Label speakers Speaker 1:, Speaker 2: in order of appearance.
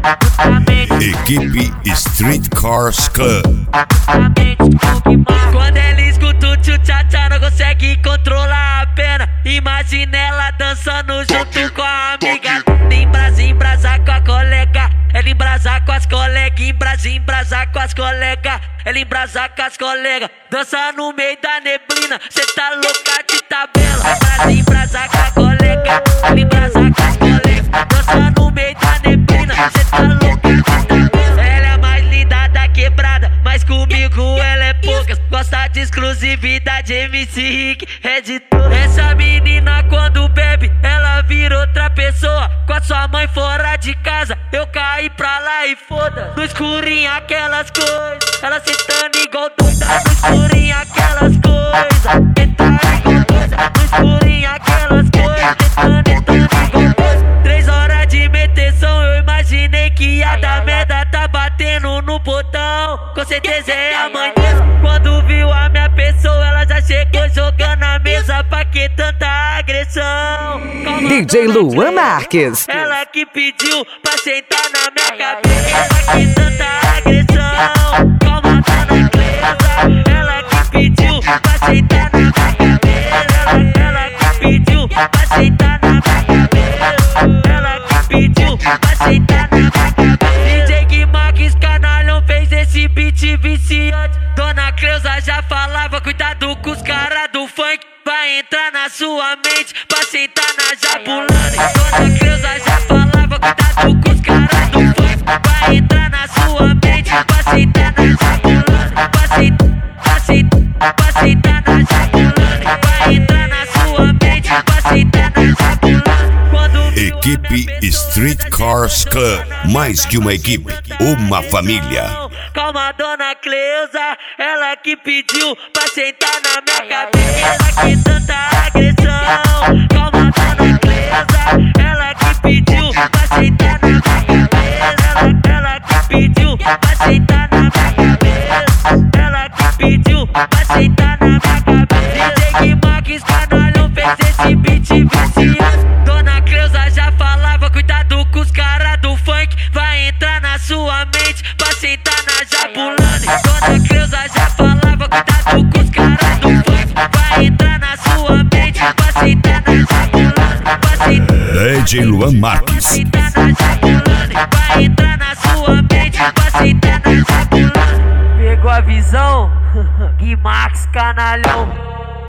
Speaker 1: Equipe Street Cars Club.
Speaker 2: Quando ela escuta o tchu-tchá-tchá, não consegue controlar a pena. Imagina ela dançando junto com a amiga. Embrasar com a colega. Ela embrasar com as colegas. Embrasar com as colegas. Ela embrasar com as colegas. Dança no meio da neblina. Cê tá louca de tabela. Embrasar com a colega. Ela embrasar com as colegas. Dança no meio da neblina. Cê tá louca de tabela. Ela é mais linda da quebrada, mas comigo ela é poucas. Gosta de exclusividade, MC Rick é de todas. Essa menina quando bebe, ela vira outra pessoa. Com a sua mãe fora de casa, eu caí pra lá e foda. No escurinho aquelas coisas, ela sentando igual doida. No escurinho aquelas coisas, sentando igual doida. No escurinho aquelas coisas, sentando igual doida. 3 horas de meteção, eu imaginei que ia dar merda. Tá batendo no botão, com certeza é a mãe dela. Quando viu a minha pessoa, ela já chegou jogando a mesa. Pra que tanta agressão?
Speaker 3: DJ Luan Marques.
Speaker 2: Ela que pediu pra sentar na minha cabeça. Pra que tanta agressão? Calma, dona Cleusa. Ela que pediu pra sentar na minha cabeça. Ela que pediu pra sentar na minha cabeça. Ela que pediu pra sentar na minha cabeça. DJ Gui Marques Canalhão fez esse beat viciante. Dona Cleusa já falava, cuidado com os caras do funk. Vai entrar na sua mente pra sentar na Jabulani. Dona Cleusa já falava, cuidado com os caras do funk. Vai entrar na sua mente pra sentar na Jabulani. Pra sentar na Jabulani. Vai entrar na sua mente pra sentar na Jabulani.
Speaker 1: Equipe Street Cars Club. Mais que uma equipe, uma família.
Speaker 2: Calma, dona Cleusa, ela que pediu pra sentar na minha cabeça. Que tanta agressão. Calma, dona Cleusa, ela que pediu pra sentar na minha cabeça. Ela que pediu pra sentar na minha cabeça. Ela que pediu pra sentar na minha cabeça. DJ Gui Marques Canalhão fez esse beat viciante. Dona Cleusa já falava, cuidado com os caras do funk. Vai entrar na sua mente pra sentar na Jabulani. Dona Cleusa já falava, cuidado com os caras do funk. Vai entrar na sua mente pra sentar na Jabulani.
Speaker 1: DJ Luan Marques.
Speaker 2: Pra sentar na Jabulani. Vai entrar na sua mente pra sentar na Jabulani. Pegou a visão? Gui Marques Canalhão.